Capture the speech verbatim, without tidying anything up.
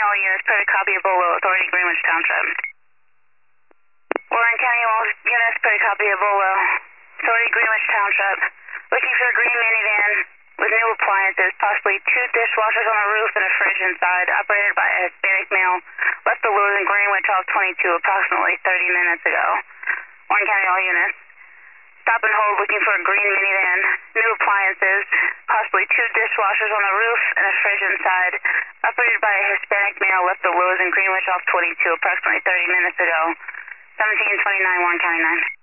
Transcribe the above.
all units, put a copy of Bolo, Authority Greenwich Township. Warren County, all units, put a copy of Bolo, Authority Greenwich Township. Looking for a green minivan with new appliances, possibly two dishwashers on the roof and a fridge inside, operated by a Hispanic male, left the Lewis in Greenwich off twenty-two approximately thirty minutes ago. Warren County, all units. Stop and hold, looking for a green minivan, new appliances, possibly two dishwashers on the roof and a fridge inside, operated by a Hispanic male, left the Lewis in Greenwich off twenty-two approximately thirty minutes ago. seventeen twenty-nine, Warren County nine.